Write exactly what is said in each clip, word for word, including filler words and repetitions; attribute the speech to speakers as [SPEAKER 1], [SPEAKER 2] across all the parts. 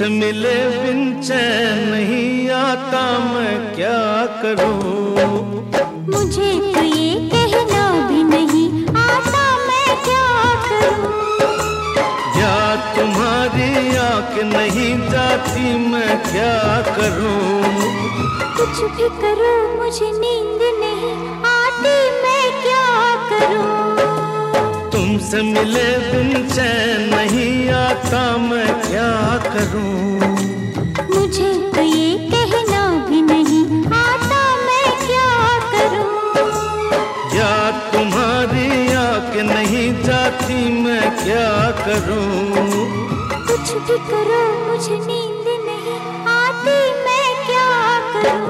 [SPEAKER 1] तुमसे मिले बिन चैन नहीं आता, मैं क्या करूं?
[SPEAKER 2] मुझे तो ये कहना भी नहीं आता, मैं क्या करूं?
[SPEAKER 1] याद तुम्हारी आंख नहीं जाती, मैं क्या करूं?
[SPEAKER 2] कुछ भी करो मुझे नींद नहीं आती, मैं क्या करूं?
[SPEAKER 1] तुमसे मिले बिन चैन नहीं आता, मैं क्या करूं?
[SPEAKER 2] मुझे तो ये कहना भी नहीं आता, मैं क्या करूं?
[SPEAKER 1] याद तुम्हारी आंख नहीं जाती, मैं क्या करूं?
[SPEAKER 2] कुछ भी करो मुझे नींद नहीं आती, मैं क्या करूं?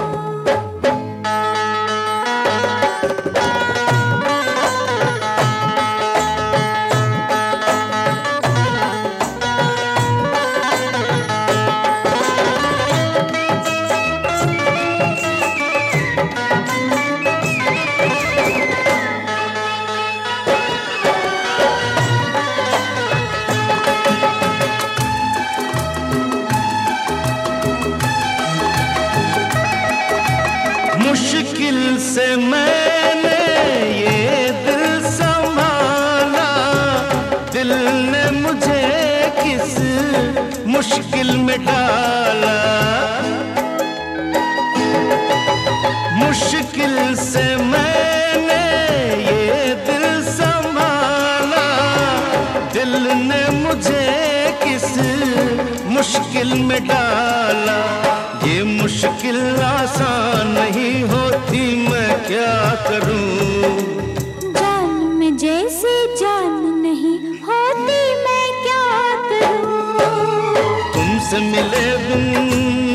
[SPEAKER 1] मुश्किल से मैंने ये दिल संभाला, दिल ने मुझे किस मुश्किल में डाला। मुश्किल से मैंने ये दिल संभाला, दिल ने मुझे किस मुश्किल में डाला। ये मुश्किल आसान नहीं होती, मैं क्या करूं?
[SPEAKER 2] जान में जैसे जान नहीं होती, मैं क्या करूं?
[SPEAKER 1] तुमसे मिले बिन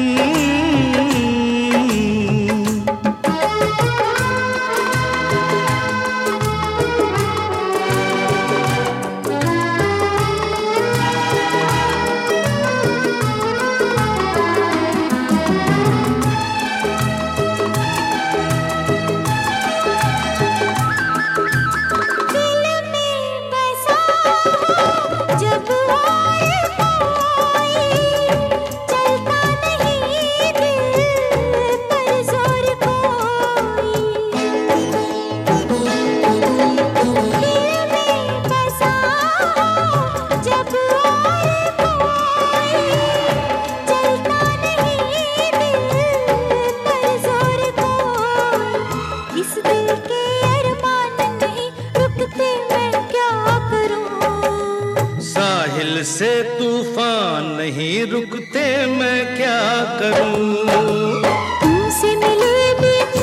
[SPEAKER 1] साहिल से तूफान नहीं रुकते, मैं क्या करूं?
[SPEAKER 2] तुमसे मिले बिन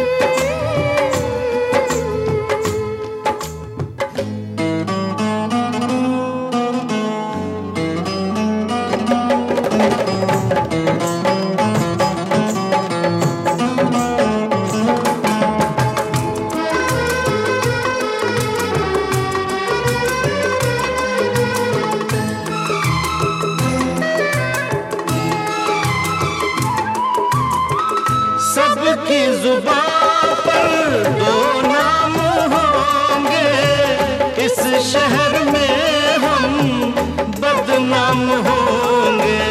[SPEAKER 1] सबकी जुबान पर दो नाम होंगे, इस शहर में हम बदनाम होंगे।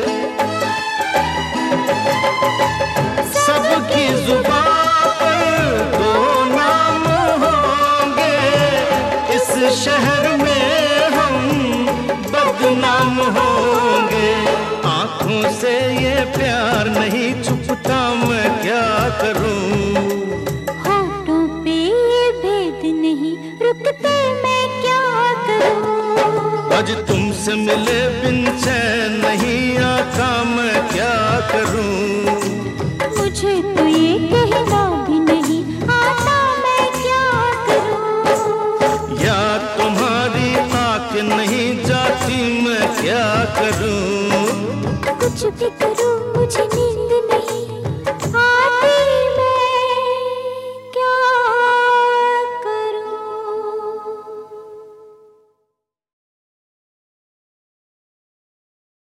[SPEAKER 1] सबकी जुबान पर दो नाम होंगे, इस शहर में हम बदनाम होंगे। आंखों से ये प्यार नहीं छुपता, मैं क्या करूं?
[SPEAKER 2] होठों पे ये भेद नहीं रुकते, मैं क्या करूं?
[SPEAKER 1] आज तुमसे मिले बिन चैन नहीं आता, मैं क्या करूं?
[SPEAKER 2] मुझे तो ये कहना भी नहीं आता, मैं क्या करूं?
[SPEAKER 1] याद तुम्हारी आंख नहीं जाती, मैं क्या करूं?
[SPEAKER 2] कुछ भी करूं मुझे नींद